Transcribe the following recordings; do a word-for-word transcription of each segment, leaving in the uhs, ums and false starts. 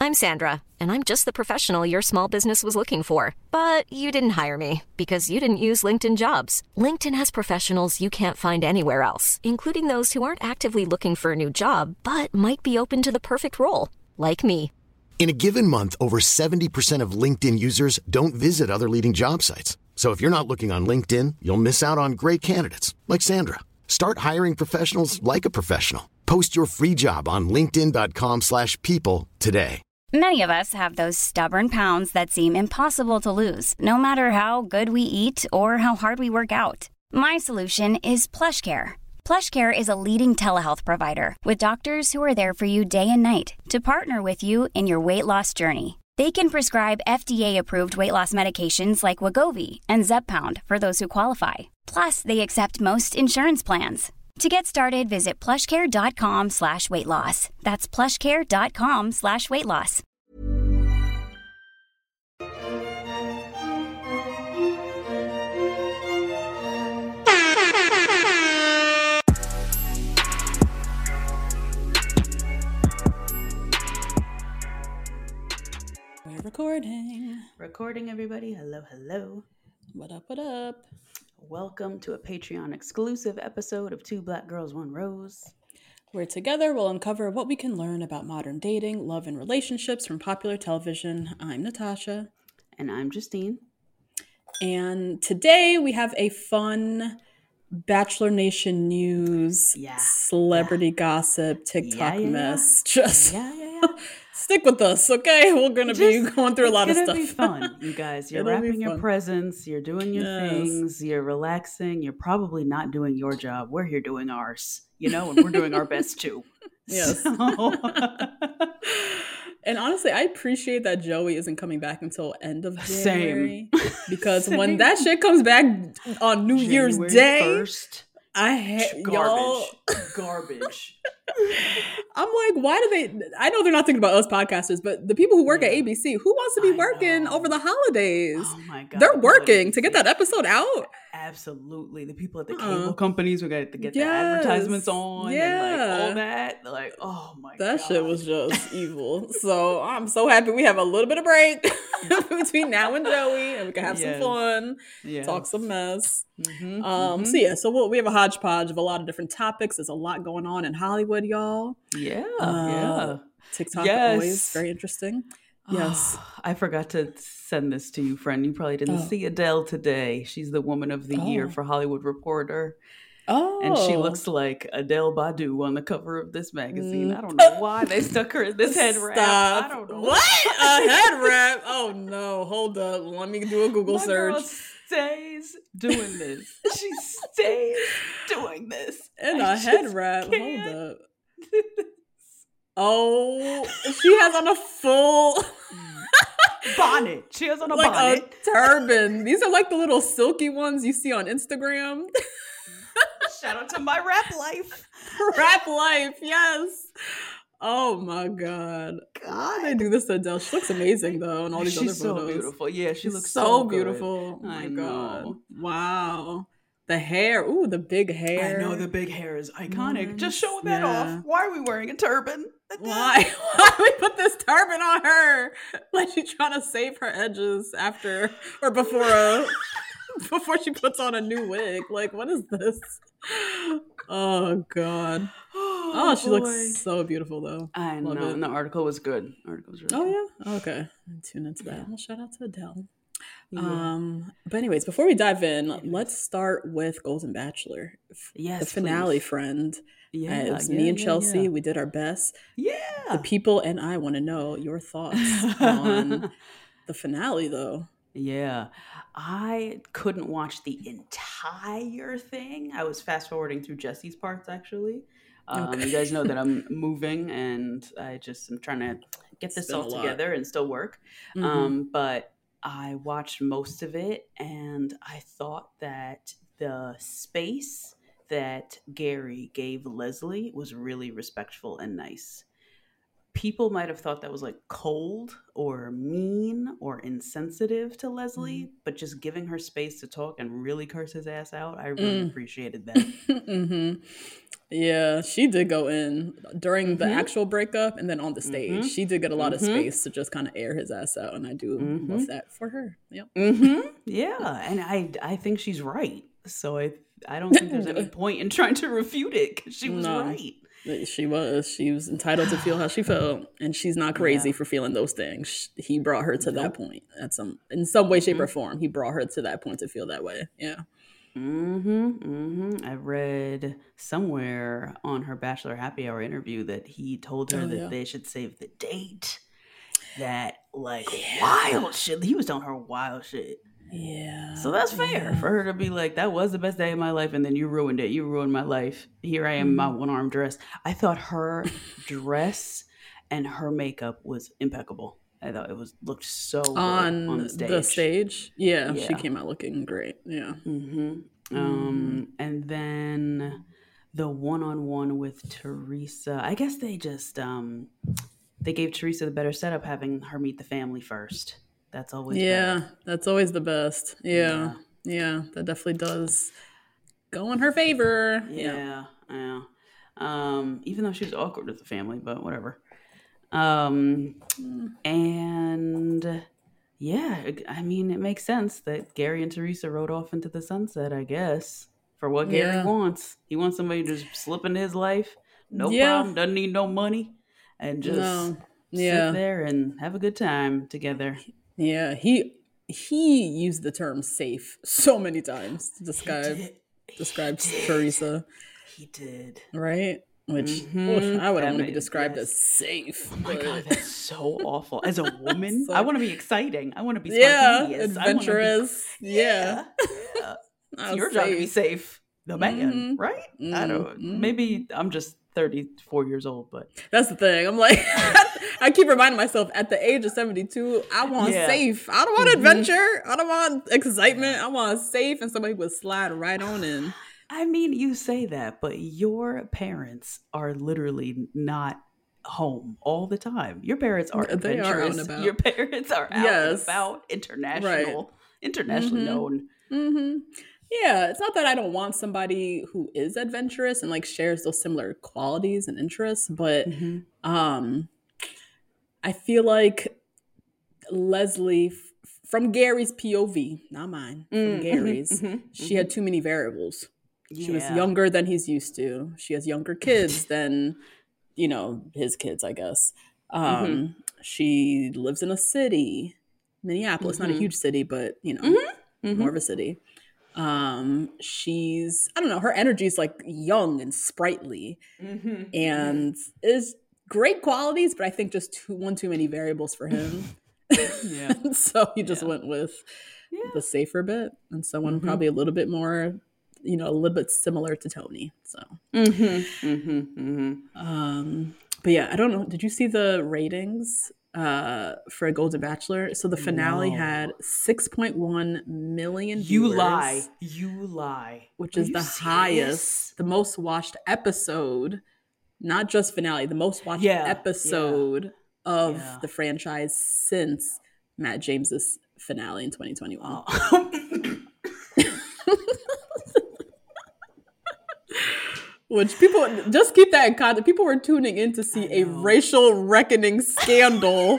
I'm Sandra, and I'm just the professional your small business was looking for. But you didn't hire me because you didn't use LinkedIn Jobs. LinkedIn has professionals you can't find anywhere else, including those who aren't actively looking for a new job, but might be open to the perfect role, like me. In a given month, over seventy percent of LinkedIn users don't visit other leading job sites. So if you're not looking on LinkedIn, you'll miss out on great candidates like Sandra. Start hiring professionals like a professional. Post your free job on linkedin dot com slash people today. Many of us have those stubborn pounds that seem impossible to lose, no matter how good we eat or how hard we work out. My solution is PlushCare. PlushCare is a leading telehealth provider with doctors who are there for you day and night to partner with you in your weight loss journey. They can prescribe F D A-approved weight loss medications like Wegovy and Zepbound for those who qualify. Plus, they accept most insurance plans. To get started, visit plushcare.com slash weight loss. That's plushcare.com slash weight loss. We're recording. Recording, everybody. Hello, hello. What up, what up? Welcome to a Patreon exclusive episode of Two Black Girls, One Rose. Where together we'll uncover what we can learn about modern dating, love, and relationships from popular television. I'm Natasha. And I'm Justine. And today we have a fun Bachelor Nation news, yeah, celebrity yeah. gossip, TikTok yeah, yeah, mess. Yeah. Just yeah, yeah, yeah. stick with us, okay? We're going to be going through a lot of stuff. It's going to be fun, you guys. You're wrapping your presents. You're doing your yes. things. You're relaxing. You're probably not doing your job. We're here doing ours, you know, and we're doing our best too. Yes. So. And honestly, I appreciate that Joey isn't coming back until end of January. Same. Because Same. when that shit comes back on New January Year's Day, first, I hate garbage. Y'all. Garbage. I'm like, why do they? I know they're not thinking about us podcasters, but the people who work yeah. at A B C, who wants to be I working know. over the holidays? Oh my God. They're working to get that episode out. Absolutely. The people at the uh-uh. cable companies who got to get yes. the advertisements on yeah. and like all that. They're like, oh my that God. That shit was just evil. So I'm so happy we have a little bit of break between now and Joey, and we can have yes. some fun, yes. talk some mess. Mm-hmm, um, mm-hmm. So yeah, so we'll, we have a hodgepodge of a lot of different topics. There's a lot going on in Hollywood, y'all. Yeah, uh, yeah. TikTok yes. always very interesting. Yes. Oh, I forgot to send this to you, friend. You probably didn't oh. see Adele today. She's the Woman of the oh. Year for Hollywood Reporter. Oh. And she looks like Adele Badu on the cover of this magazine. I don't know why they stuck her in this head wrap. Stop. I don't know. What? A head wrap? Oh no. Hold up. Let me do a Google My search. Girl stays doing this. She stays doing this. And I a head wrap. Can't. Hold up. Oh, she has on a full bonnet. She has on a like bonnet. A turban. These are like the little silky ones you see on Instagram. Shout out to my rap life. Rap life, yes. Oh my God. God. Why did they do this to Adele? She looks amazing though in all these She's other photos. so beautiful. Yeah, she She's looks so, so beautiful. Good. Oh my I God. know. Wow. The hair. Ooh, the big hair. I know the big hair is iconic. Nice. Just show that yeah. off. Why are we wearing a turban? Why? Why we put this turban on her? Like she's trying to save her edges after or before a before she puts on a new wig. Like, what is this? Oh God. Oh, oh she boy. looks so beautiful though. I Love know. It. And the article was good. The article was really oh good. yeah? Okay. I'll tune into that. Well, shout out to Adele. Yeah. Um, but anyways, before we dive in, yes. let's start with Golden Bachelor. Yes, the finale, please. friend. Yeah, As yeah, me and yeah, Chelsea, yeah. we did our best. Yeah. The people and I want to know your thoughts on the finale, though. Yeah. I couldn't watch the entire thing. I was fast forwarding through Jesse's parts, actually. Um, okay. You guys know that I'm moving and I just am trying to get this all together and still work. Mm-hmm. Um, but I watched most of it and I thought that the space that Gary gave Leslie was really respectful and nice. People might have thought that was like cold or mean or insensitive to Leslie, mm-hmm. but just giving her space to talk and really curse his ass out, I really mm. appreciated that. mm-hmm. Yeah, she did go in during Mm-hmm. the actual breakup and then on the stage. Mm-hmm. She did get a lot Mm-hmm. of space to just kind of air his ass out, and I do Mm-hmm. love that for her. Yep. Mm-hmm. Yeah, and I I think she's right. So I I don't think there's any point in trying to refute it because she was No. right. She was. She was entitled to feel how she felt, and she's not crazy Yeah. for feeling those things. He brought her to that Nope. point at some, in some way, shape, Mhm. or form. He brought her to that point to feel that way. Yeah. Mm-hmm. Mm-hmm. I read somewhere on her Bachelor Happy Hour interview that he told her Oh, that yeah. they should save the date. That like wild shit. He was telling her wild shit. Yeah. So that's fair yeah. for her to be like, that was the best day of my life, and then you ruined it. You ruined my life. Here I am in my Mm-hmm. one arm dress. I thought her dress and her makeup was impeccable. I thought it was looked so good On, on the stage. the stage. Yeah, she Yeah. came out looking great. Yeah. Mm-hmm. Um, and then the one-on-one with Teresa. I guess they just um, they gave Teresa the better setup, having her meet the family first. That's always Yeah, better. that's always the best. Yeah. Yeah, that definitely does go in her favor. Yeah. Yeah, yeah. Um, even though she was awkward with the family, but whatever. Um, and yeah, I mean, it makes sense that Gary and Teresa rode off into the sunset, I guess, for what Gary Yeah. wants. He wants somebody to just slip into his life, no Yeah. problem, doesn't need no money, and just No. Yeah. sit there and have a good time together. Yeah, he he used the term safe so many times to describe did. describe He Teresa, He did. right? Which Mhm. oof, I wouldn't That want to be made- described yes. as safe. Oh my but- god, that's so awful. As a woman, So- I want to be exciting. I want to be yeah, spontaneous. I wanna be- adventurous. yeah, yeah. yeah. It's Not your job to be safe. safe. The man, Mhm. right? I don't. Mhm. Maybe I'm just thirty-four years old, but That's the thing. I'm like, I keep reminding myself at the age of seventy-two, I want Yeah. safe. I don't want Mhm. adventure. I don't want excitement. I want safe and somebody who would slide right on in. I mean, you say that, but your parents are literally not home all the time. Your parents are They are out and adventurous. about. Your parents are out and Yes. about, international, internationally Mhm. known. Mm-hmm. Yeah, it's not that I don't want somebody who is adventurous and like shares those similar qualities and interests, but Mhm. um, I feel like Leslie, f- from Gary's P O V, not mine, from Mm, mhm, Gary's, mhm, she had too many variables. She was Yeah. younger than he's used to. She has younger kids than, you know, his kids, I guess. Um, Mhm. She lives in a city, Minneapolis, not a Mhm. huge city, but, you know, Mhm. more of a city. Um, she's, I don't know, her energy is like young and sprightly Mhm. and is great qualities, but I think just too, one too many variables for him. Yeah. So he just Yeah. went with Yeah. the safer bit and someone Mhm. probably a little bit more, you know, a little bit similar to Tony. So, Mm-hmm. Mm-hmm. Mm-hmm. um, but yeah, I don't know. Did you see the ratings uh, for Golden Bachelor? So the finale No. had six point one million You viewers, lie. You lie. which Are is you the serious? highest, the most watched episode, not just finale, the most watched Yeah, yeah. episode of Yeah. the franchise since Matt James's finale in twenty twenty-one. Oh. Which people just keep that in context. People were tuning in to see I a know. racial reckoning scandal.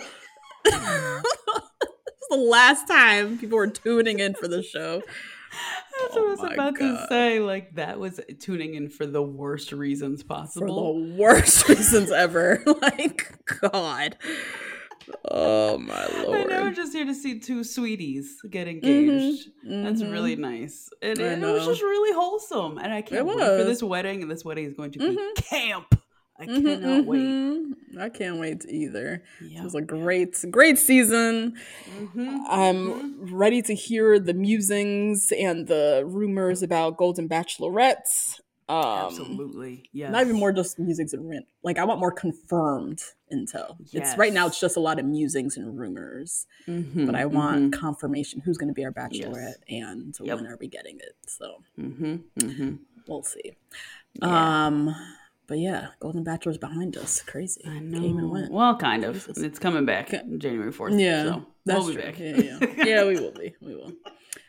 It's the last time people were tuning in for the show. That's Oh what I was my about God. to say. Like, that was tuning in for the worst reasons For possible. the worst reasons ever. Like, God. Oh my I Lord. know, we're just here to see two sweeties get engaged. That's mhm. really nice. And I it, it was know. just really wholesome. And I can't It wait for was. this wedding. And this wedding is going to be Mhm. camp. I Mhm, cannot wait. mhm. I can't wait either. Yeah. It was a great, great season. Mhm, I'm mhm. ready to hear the musings and the rumors about Golden Bachelorettes. Um, Absolutely. Yes. Not even more just musings and rent. Like I want more confirmed intel. It's right now. It's Yes. just a lot of musings and rumors, Mhm, but I want mhm, confirmation. Who's going to be our Bachelorette and Yep. when are we getting it? So mhm, mhm. we'll see. Yeah. Um, but yeah, Golden Bachelor's behind us. Crazy. I Came and know. went. Well, kind of. Jesus. It's coming back Okay. January fourth. Yeah, So that's we'll be true. back. Yeah, yeah, yeah. We will be. We will.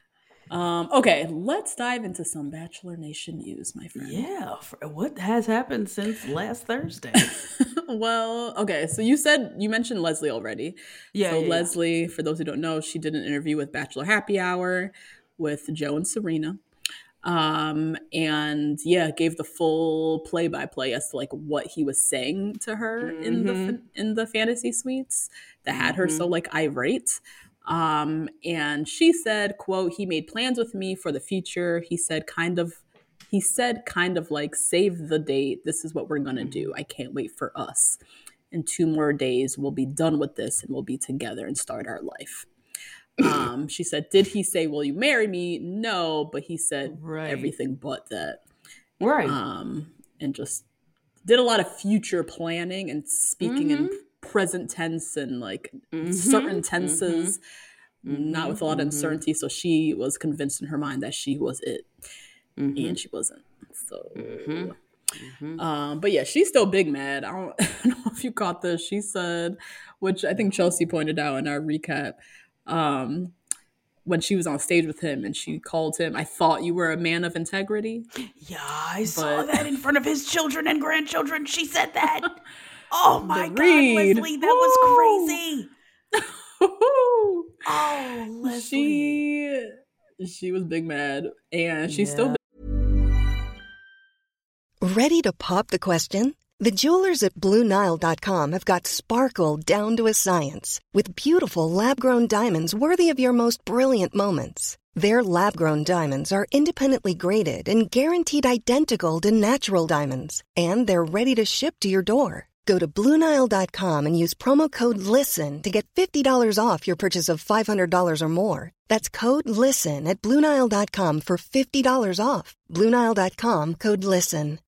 Um, okay, let's dive into some Bachelor Nation news, my friend. Yeah, for, what has happened since last Thursday? Well, okay, so you said, you mentioned Leslie already. Yeah, So yeah, Leslie, yeah. for those who don't know, she did an interview with Bachelor Happy Hour with Joe and Serena. Um, and yeah, gave the full play-by-play as to like what he was saying to her mm-hmm. in the in the fantasy suites that had mm-hmm. her so like irate. Um, and she said, quote, "He made plans with me for the future. He said kind of he said kind of like, save the date. This is what we're gonna mm-hmm. do. I can't wait for us. In two more days, we'll be done with this and we'll be together and start our life." Um, she said, "Did he say, will you marry me? No, but he said right. everything but that." Right. Um, and just did a lot of future planning and speaking mm-hmm. in present tense and like mm-hmm. certain tenses, mm-hmm. not with a lot of mm-hmm. uncertainty. So she was convinced in her mind that she was it. Mm-hmm. And she wasn't. So, mm-hmm. Mm-hmm. Um, but yeah, she's still big mad. I don't, I don't know if you caught this. She said, which I think Chelsea pointed out in our recap, um, when she was on stage with him and she called him, "I thought you were a man of integrity." Yeah, I but, saw that in front of his children and grandchildren. She said that. Oh my God, Leslie, that Woo! was crazy. Oh, Leslie. She, she was big mad and she's yeah. still big. Ready to pop the question? The jewelers at Blue Nile dot com have got sparkle down to a science with beautiful lab-grown diamonds worthy of your most brilliant moments. Their lab-grown diamonds are independently graded and guaranteed identical to natural diamonds, and they're ready to ship to your door. Go to Blue Nile dot com and use promo code LISTEN to get fifty dollars off your purchase of five hundred dollars or more. That's code LISTEN at Blue Nile dot com for fifty dollars off. Blue Nile dot com, code LISTEN.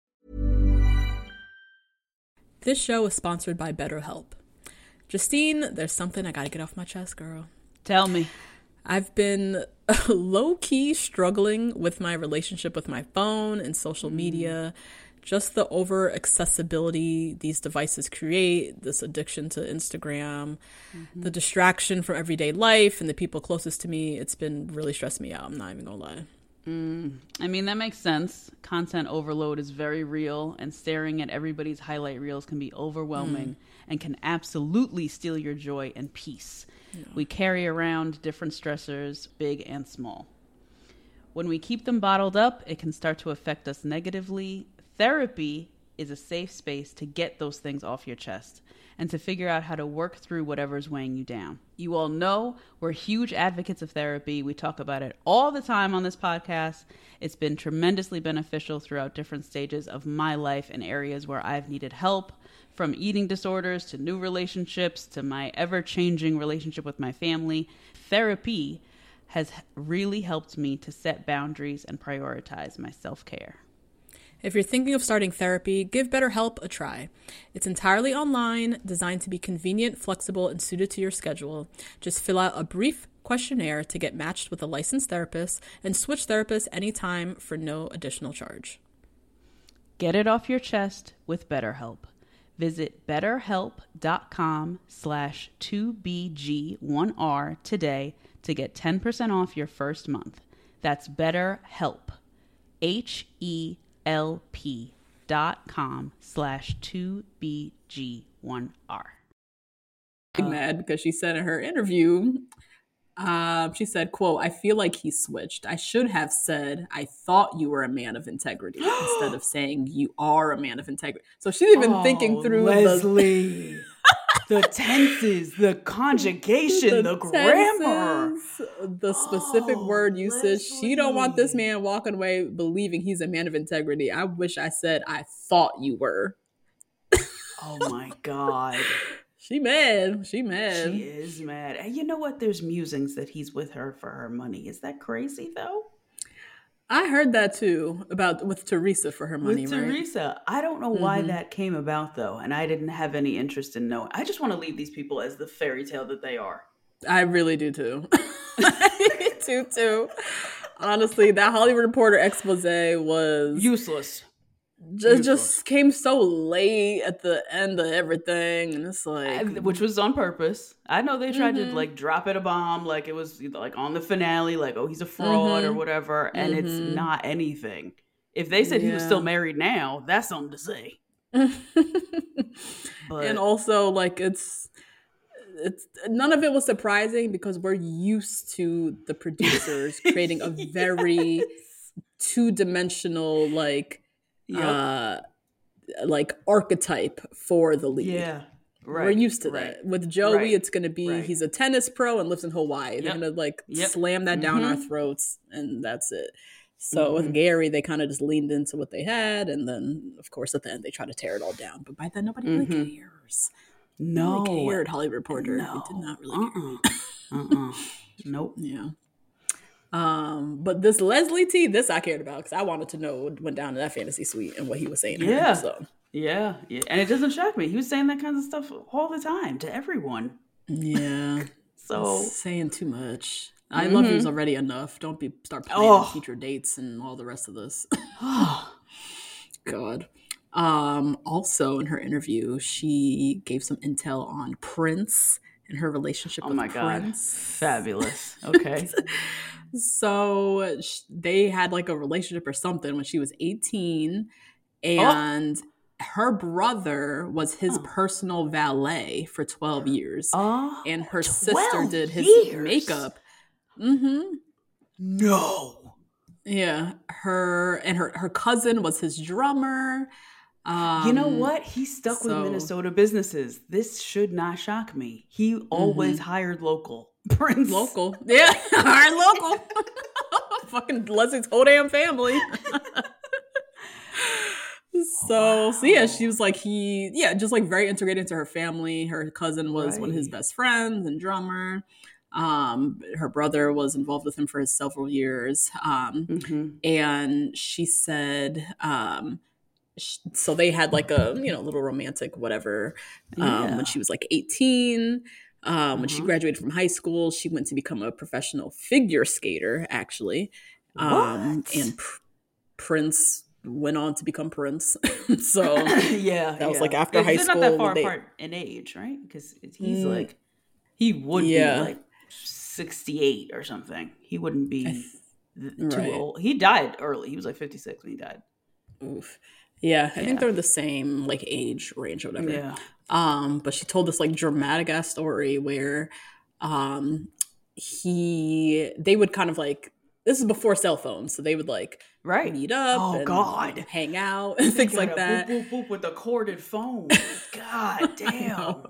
This show is sponsored by BetterHelp. Justine, there's something I gotta get off my chest, girl. Tell me. I've been low-key struggling with my relationship with my phone and social mm. media. Just the over-accessibility these devices create, this addiction to Instagram, mm-hmm. the distraction from everyday life and the people closest to me, it's been really stressing me out. I'm not even gonna lie. Mm. I mean, that makes sense. Content overload is very real, and staring at everybody's highlight reels can be overwhelming mm. and can absolutely steal your joy and peace. Yeah. We carry around different stressors, big and small. When we keep them bottled up, it can start to affect us negatively. Therapy is a safe space to get those things off your chest and to figure out how to work through whatever's weighing you down. You all know we're huge advocates of therapy. We talk about it all the time on this podcast. It's been tremendously beneficial throughout different stages of my life and areas where I've needed help, from eating disorders to new relationships to my ever-changing relationship with my family. Therapy has really helped me to set boundaries and prioritize my self-care. If you're thinking of starting therapy, give BetterHelp a try. It's entirely online, designed to be convenient, flexible, and suited to your schedule. Just fill out a brief questionnaire to get matched with a licensed therapist and switch therapists anytime for no additional charge. Get it off your chest with BetterHelp. Visit betterhelp.com slash 2BG1R today to get ten percent off your first month. That's BetterHelp. H-E lp dot com slash 2BG1R. I'm mad because she said in her interview, uh, she said, quote, "I feel like he switched. I should have said, I thought you were a man of integrity instead of saying you are a man of integrity." So she's even oh, thinking through Leslie. The... The tenses, the conjugation, the, the grammar. Tenses, the specific oh, word usage. Leslie. She don't want this man walking away believing he's a man of integrity. I wish I said, I thought you were. Oh my God. She mad. She mad. She is mad. And you know what? There's musings that he's with her for her money. Is that crazy though? I heard that too, about with Teresa for her money, with right? Teresa. I don't know why mm-hmm. that came about though, and I didn't have any interest in knowing. I just want to leave these people as the fairy tale that they are. I really do too. I do too. Honestly, that Hollywood Reporter expose was useless. just just came so late at the end of everything, and it's like, which was on purpose. I know they tried mm-hmm. to like drop it a bomb, like it was like on the finale, like, oh, he's a fraud mm-hmm. or whatever, and mm-hmm. it's not anything. If they said yeah. he was still married now, that's something to say. But, and also, like, it's it's none of it was surprising because we're used to the producers creating a very yes. two-dimensional, like, yep. uh, like archetype for the lead. Yeah, right. We're used to right. that. With Joey, right. it's going to be right. he's a tennis pro and lives in Hawaii. Yep. They're going to like yep. slam that down mm-hmm. our throats, and that's it. So mm-hmm. with Gary, they kind of just leaned into what they had, and then, of course, at the end, they try to tear it all down. But by then, nobody mm-hmm. really cares. No. Nobody cared, Hollywood Reporter. No. They did not really uh-uh. care. uh-uh. Nope. Yeah. Um, but this Leslie T, this I cared about because I wanted to know what went down in that fantasy suite and what he was saying. Yeah. Him, so. Yeah. Yeah. And it doesn't shock me. He was saying that kind of stuff all the time to everyone. Yeah. So. Saying too much. I mm-hmm. love you's already enough. Don't be start planning oh. future dates and all the rest of this. God. Um, also in her interview, she gave some intel on Prince and her relationship oh with my Prince. God. Fabulous. Okay. So sh- they had like a relationship or something when she was eighteen, and oh. her brother was his oh. personal valet for twelve years. Oh, and her sister did his years. makeup. Mm-hmm. No. Yeah. Her and her, her cousin was his drummer. Um, you know what? He stuck so, with Minnesota businesses. This should not shock me. He always mm-hmm. hired local. Prince. Local. Yeah. Hired local. Fucking Leslie's whole damn family. So, wow. so yeah, she was like, he, yeah, just like very integrated into her family. Her cousin was right. one of his best friends and drummer. Um, her brother was involved with him for several years. Um, mm-hmm. and she said, um, sh- so they had like a, you know, little romantic whatever, um, yeah. when she was like eighteen. Um, uh-huh. When she graduated from high school, she went to become a professional figure skater, actually. Um, and Pr- Prince went on to become Prince. So yeah, that was yeah. like after high They're school. They're not that far they, apart in age, right? Because he's mm, like, he would yeah. be like sixty-eight or something. He wouldn't be th- too right. old. He died early. He was like fifty-six when he died. Oof. Yeah, I yeah. think they're the same like age range or whatever. Yeah. Um, but she told this like dramatic ass story where um he they would kind of like, this is before cell phones, so they would like right. meet up oh and God hang out and things like that. Boop, boop, boop with the corded phone. God damn.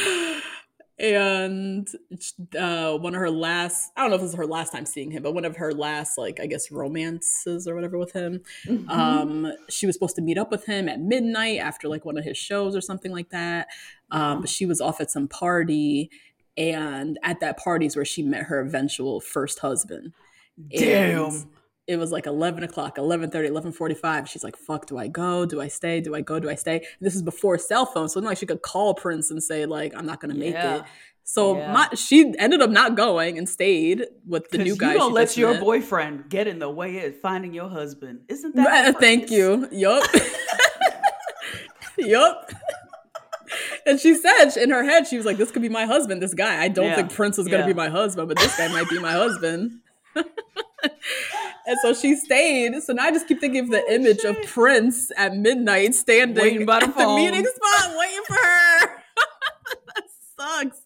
And uh, one of her last, I don't know if this is her last time seeing him, but one of her last, like, I guess, romances or whatever with him. Mm-hmm. Um, she was supposed to meet up with him at midnight after, like, one of his shows or something like that. Um, but she was off at some party. And at that party is where she met her eventual first husband. Damn. And it was like eleven o'clock, eleven thirty, eleven forty-five. She's like, fuck, do I go? Do I stay? Do I go? Do I stay? And this is before cell phones. So it's not like she could call Prince and say, like, I'm not going to make yeah. it. So yeah. my, she ended up not going and stayed with the new guy. You don't she let your met. boyfriend get in the way of finding your husband. Isn't that uh, Thank you. Yup. Yup. And she said in her head, she was like, this could be my husband, this guy. I don't yeah. think Prince is going to yeah. be my husband, but this guy might be my husband. And so she stayed. So now I just keep thinking of the oh, image shit. of Prince at midnight standing waiting by the at phone. the meeting spot waiting for her. That sucks.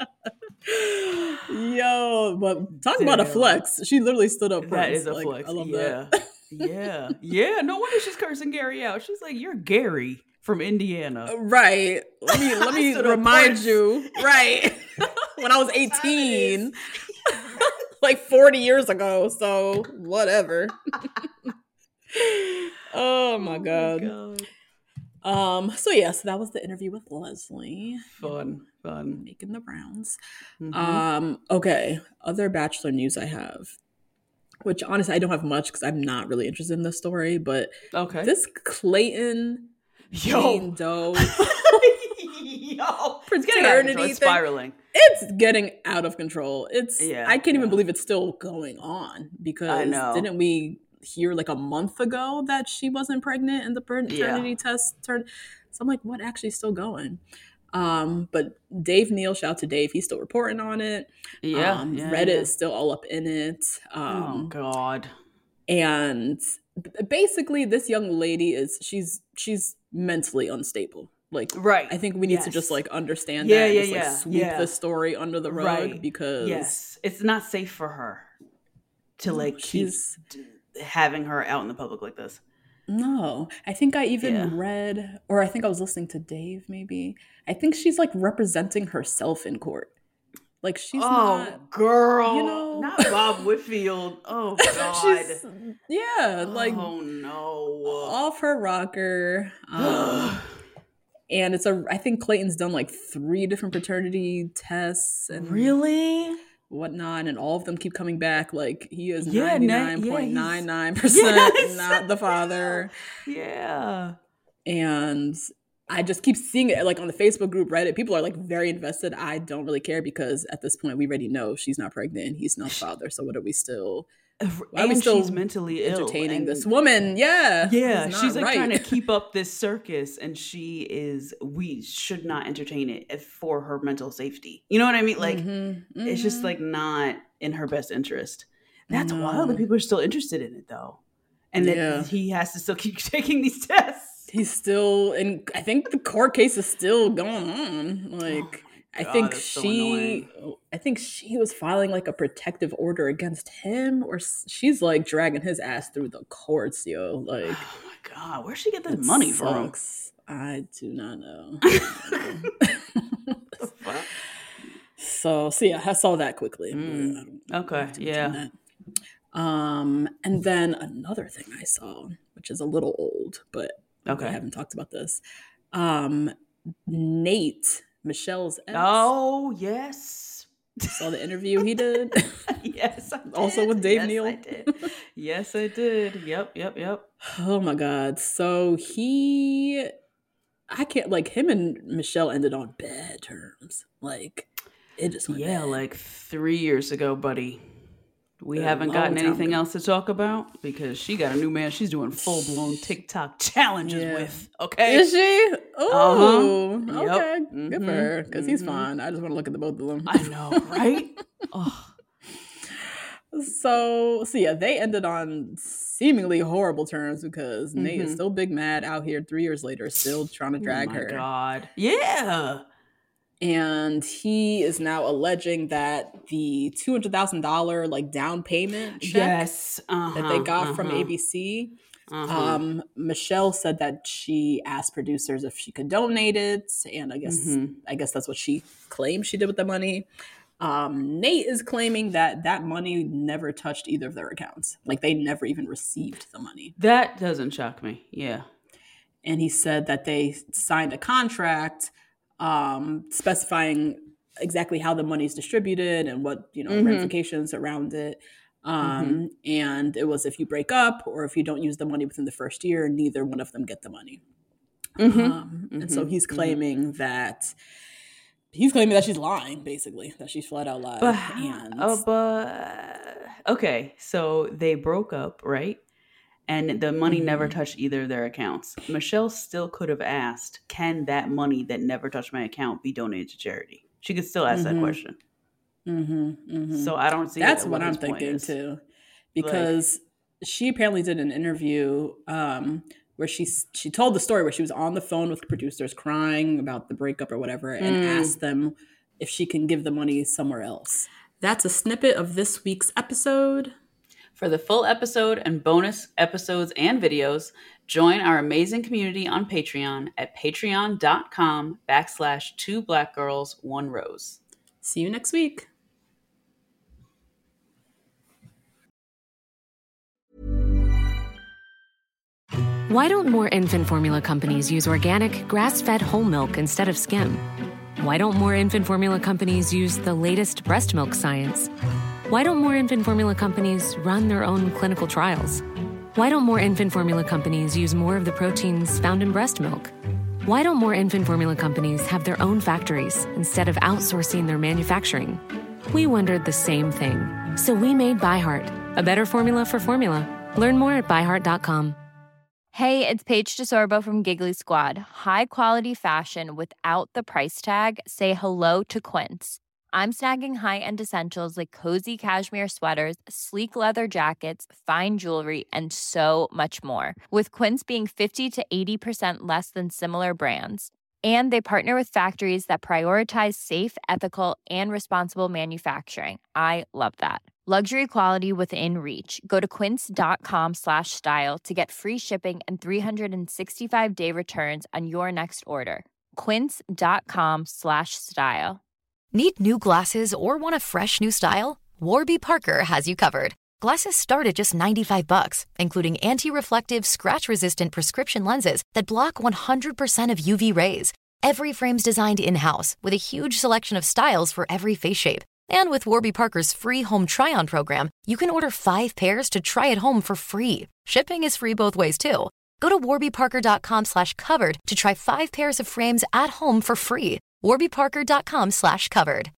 Yo, but talk Damn. about a flex. She literally stood up. Prince. That is a like, flex. I love yeah. that. yeah. Yeah. No wonder she's cursing Gary out. She's like, you're Gary from Indiana. Right. Let me let me remind you. Right. When I was eighteen. Like forty years ago, so whatever. Oh my god. Oh my god. Um. So yeah. So that was the interview with Leslie. Fun, fun, making the rounds. Mm-hmm. Um. Okay. Other Bachelor news I have, which honestly I don't have much because I'm not really interested in this story. But okay, this Clayton Jane Doe. Yo, it's getting out of control. It's spiraling. It's getting out of control. It's yeah, I can't yeah. even believe it's still going on because I know. didn't we hear like a month ago that she wasn't pregnant and the paternity yeah. test turned. So I'm like, what actually is still going? Um, but Dave Neal, shout out to Dave, he's still reporting on it. Yeah, um, yeah Reddit yeah. is still all up in it. Um, oh God. And basically, this young lady is she's she's mentally unstable. Like, right. I think we need yes. to just like understand yeah, that. Yeah, and just, yeah, like, sweep yeah. this story under the rug right. because yes, it's not safe for her to like no, she's keep having her out in the public like this. No, I think I even yeah. read, or I think I was listening to Dave. Maybe I think she's like representing herself in court. Like she's oh not, girl, you know, not Bob Whitfield. Oh God, yeah, like oh no, off her rocker. Um, and it's a, I think Clayton's done like three different paternity tests and really whatnot, and all of them keep coming back. Like he is yeah, ninety-nine point nine nine percent not the father. Yeah, and I just keep seeing it like on the Facebook group, Reddit. People are like very invested. I don't really care because at this point we already know she's not pregnant and he's not the father. So what are we still? Why and are we still she's mentally entertaining ill this woman? Yeah, yeah. She's like right. trying to keep up this circus, and she is. We should not entertain it for her mental safety. You know what I mean? Like mm-hmm, mm-hmm. it's just like not in her best interest. That's no. wild that people are still interested in it though, and that yeah. he has to still keep taking these tests. He's still, and I think the court case is still going on. Like. Oh. I God, think so she, annoying. I think she was filing like a protective order against him, or she's like dragging his ass through the courts, yo. Like, oh my God, where'd she get this money sucks. from? I do not know. so, so yeah, I saw that quickly. Mm. Okay, yeah. Um, and then another thing I saw, which is a little old, but okay, I haven't talked about this. Um, Nate. Michelle's ex. Oh, yes. Saw the interview he did? Yes, I did. Also with Dave yes, Neal? I did. Yes, I did. Yep, yep, yep. Oh my God. So he, I can't, like him and Michelle ended on bad terms. Like, it just went Yeah, bad. like three years ago, buddy. We A haven't gotten anything ago. else to talk about because she got a new man she's doing full-blown TikTok challenges yeah. with. Okay. Is she? Oh, uh-huh. okay. Yep. Good mm-hmm. for her. Because mm-hmm. he's fine. I just want to look at the both of them. I know, right? Oh. So, so yeah, they ended on seemingly horrible terms because mm-hmm. Nate is still big mad out here three years later, still trying to drag oh my her. God. Yeah. And he is now alleging that the two hundred thousand dollars like down payment check yes. uh-huh. that they got uh-huh. from A B C, uh-huh. um, Michelle said that she asked producers if she could donate it. And I guess mm-hmm. I guess that's what she claimed she did with the money. Um, Nate is claiming that that money never touched either of their accounts. Like they never even received the money. That doesn't shock me. Yeah. And he said that they signed a contract um, specifying exactly how the money is distributed and what, you know, mm-hmm. ramifications around it. Um, mm-hmm. And it was if you break up or if you don't use the money within the first year, neither one of them get the money. Mm-hmm. Um, and mm-hmm. so he's claiming mm-hmm. that he's claiming that she's lying, basically, that she's flat out lied. But, and uh, but okay, so they broke up, right? And the money mm-hmm. never touched either of their accounts. Michelle still could have asked, can that money that never touched my account be donated to charity? She could still ask mm-hmm. that question. Mm-hmm, mm-hmm. So I don't see that's that what I'm thinking is. too, because like, she apparently did an interview um, where she she told the story where she was on the phone with producers crying about the breakup or whatever, and mm. asked them if she can give the money somewhere else. That's a snippet of this week's episode. For the full episode and bonus episodes and videos, join our amazing community on Patreon at patreon.com backslash two black girls, one rose. See you next week. Why don't more infant formula companies use organic, grass-fed whole milk instead of skim? Why don't more infant formula companies use the latest breast milk science? Why don't more infant formula companies run their own clinical trials? Why don't more infant formula companies use more of the proteins found in breast milk? Why don't more infant formula companies have their own factories instead of outsourcing their manufacturing? We wondered the same thing. So we made ByHeart, a better formula for formula. Learn more at by heart dot com. Hey, it's Paige DeSorbo from Giggly Squad. High quality fashion without the price tag. Say hello to Quince. I'm snagging high-end essentials like cozy cashmere sweaters, sleek leather jackets, fine jewelry, and so much more. With Quince being fifty to eighty percent less than similar brands. And they partner with factories that prioritize safe, ethical, and responsible manufacturing. I love that. Luxury quality within reach. Go to quince.com slash style to get free shipping and three sixty-five day returns on your next order. Quince.com slash style. Need new glasses or want a fresh new style? Warby Parker has you covered. Glasses start at just ninety-five bucks, including anti-reflective, scratch-resistant prescription lenses that block one hundred percent of U V rays. Every frame's designed in-house with a huge selection of styles for every face shape. And with Warby Parker's free home try-on program, you can order five pairs to try at home for free. Shipping is free both ways, too. Go to warbyparker.com slash covered to try five pairs of frames at home for free. warbyparker.com slash covered.